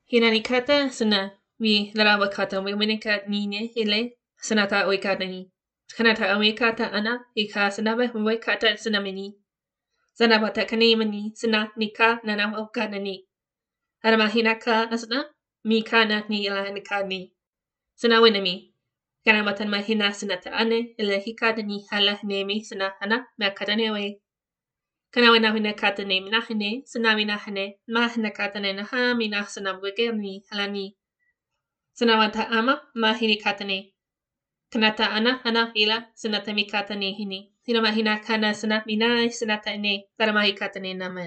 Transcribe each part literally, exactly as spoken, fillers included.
Hinanikata sana we larawakata we winika nine hele sanata oikata ni. Kanata amikata ana ika sanaba wekata sanamini. Sanabata kanemani sana nika nana okana ni. Aramahinaka asna mikana ni ilahanika ni. Sana winami. Kanamatan mahina sanata ane ila hikata ni hala nemi sana ana makatanewe. Kana wena hina kata ne minahine, sanamina hane, mahina kata ne naha mina sanabwegani halani. Sanawata ama, mahini kata ne. Kanata ana, ana hila, sanata mi kata ne hini. Hina mahina kana sana mina sanata ne, karamahi kata ne naman.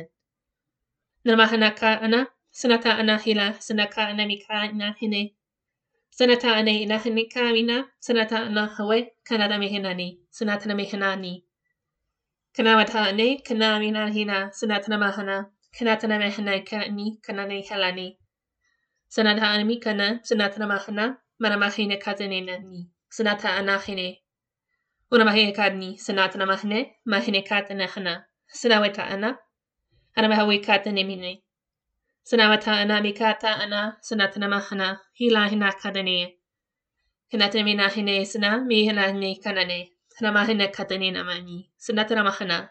Namahana ka ana, sanata ana hila, sanaka ana mika na hine. Sanata ane ina hine ka mina, sanata ana hawe, kanada mihinani, sanata na mihinani. Kanawata ane, kanamina hina, sanatana mahana, kanatana mahana kani, kanane halani. Sanata anami kana, sanatana mahana, manamahina katanina ni, sanata anahine. Unamahina kadni, sanatana mahane, mahine katana hana, sanawata ana, anamahawi katanimine. Sanawata anamikata ana, sanatana mahana, hila hina kadane. Kanatamina hine sana, mi hina hine kanane. Namahina katanina mani, sanatana mahana.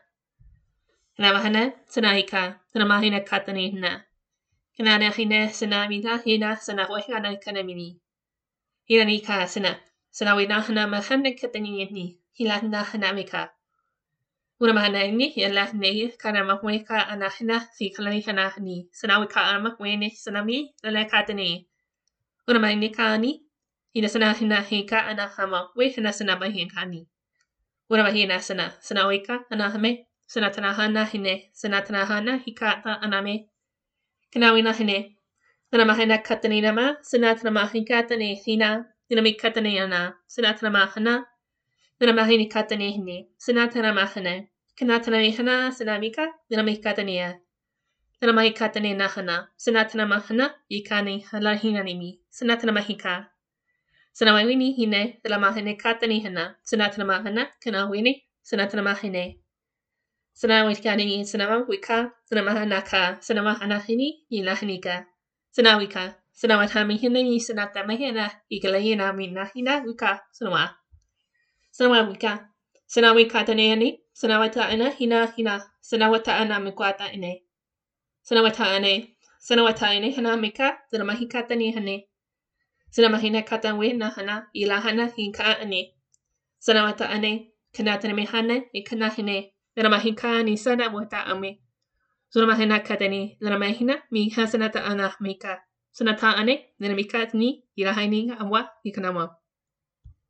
Namahana, sanahika, namahina katanina. Kanana hina sanamina hina sanawahana kanamini. Hiranika sana, sanawina hana mahana katanini, hilana hanamika. Unamahana ini, yala ne, kanamahweka anahina, si kalahana ni, sanawika amahwene sanami, lalakatani. Unamahinikani, hina sanahina hika anahama, wehana sanabahinkani. Unamahina sana, sanawika anahame. Sanatanahana hine, sanatanahana hikata aname. Kanawina hine. Sanamahana katanama, sanatanamahikatane hina, dinamikatane ana, sanatanamahana, dinamahini katane hine, sanatanamahana, kanatanamihana, sanamika, dinamikatania. Sanamahikatane nahana, sanatanamahana, ikani halahinanimi, sanatanamahika. Sanawini hine, salamahane katani hana, sanatanamahana, kanawini, sanatanamahine. Sanawikani sanama wika, sanamahanaka, sanamahanahini, ilahanika. Sanawika, sanawathamihini, sanatamahina, ikalahina, minahina, wika, sanawa. Sanawa wika, sanawika tanehani, sanawata ana, hina, hina, sanawata ana, mikwata ine. Sanawata ane, sanawata ine, hana, mika, sanamahika tanehane. Sanamahina katawe, nahana, ilahana, hinka ane. Sanawata ane, kanatanamihane, ikanahine. Namahika ni sana wata ame. Sunamahina katani, namahina, mi hasanata ana mika. Sanata ane, namika ni, ilahaini awa, ikanama.